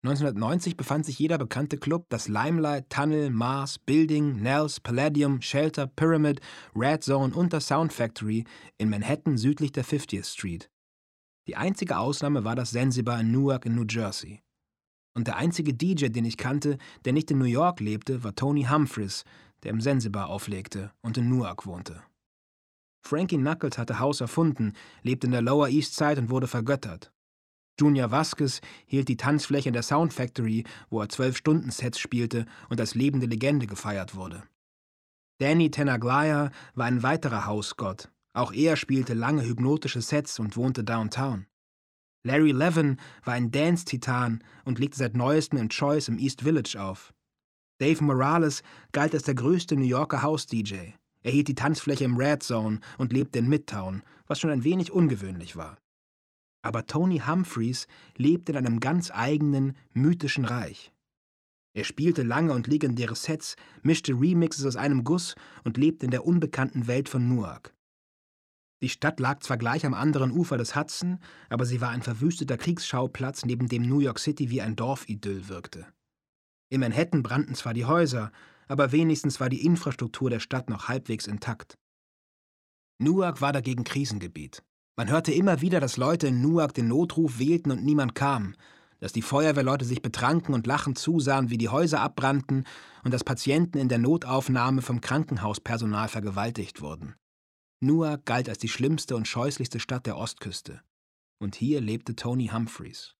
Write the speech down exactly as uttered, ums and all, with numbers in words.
neunzehnhundertneunzig befand sich jeder bekannte Club, das Limelight, Tunnel, Mars, Building, Nels, Palladium, Shelter, Pyramid, Red Zone und das Sound Factory in Manhattan südlich der fiftieth Street. Die einzige Ausnahme war das Sensibar in Newark in New Jersey. Und der einzige D J, den ich kannte, der nicht in New York lebte, war Tony Humphries, der im Sensibar auflegte und in Newark wohnte. Frankie Knuckles hatte House erfunden, lebte in der Lower East Side und wurde vergöttert. Junior Vasquez hielt die Tanzfläche in der Sound Factory, wo er zwölf-Stunden-Sets spielte und als lebende Legende gefeiert wurde. Danny Tenaglia war ein weiterer House-Gott. Auch er spielte lange hypnotische Sets und wohnte downtown. Larry Levin war ein Dance-Titan und legte seit neuestem in Choice im East Village auf. Dave Morales galt als der größte New Yorker House-D J. Er hielt die Tanzfläche im Red Zone und lebte in Midtown, was schon ein wenig ungewöhnlich war. Aber Tony Humphries lebte in einem ganz eigenen, mythischen Reich. Er spielte lange und legendäre Sets, mischte Remixes aus einem Guss und lebte in der unbekannten Welt von Newark. Die Stadt lag zwar gleich am anderen Ufer des Hudson, aber sie war ein verwüsteter Kriegsschauplatz, neben dem New York City wie ein Dorfidyll wirkte. In Manhattan brannten zwar die Häuser, aber wenigstens war die Infrastruktur der Stadt noch halbwegs intakt. Newark war dagegen Krisengebiet. Man hörte immer wieder, dass Leute in Newark den Notruf wählten und niemand kam, dass die Feuerwehrleute sich betranken und lachend zusahen, wie die Häuser abbrannten und dass Patienten in der Notaufnahme vom Krankenhauspersonal vergewaltigt wurden. Newark galt als die schlimmste und scheußlichste Stadt der Ostküste. Und hier lebte Tony Humphries.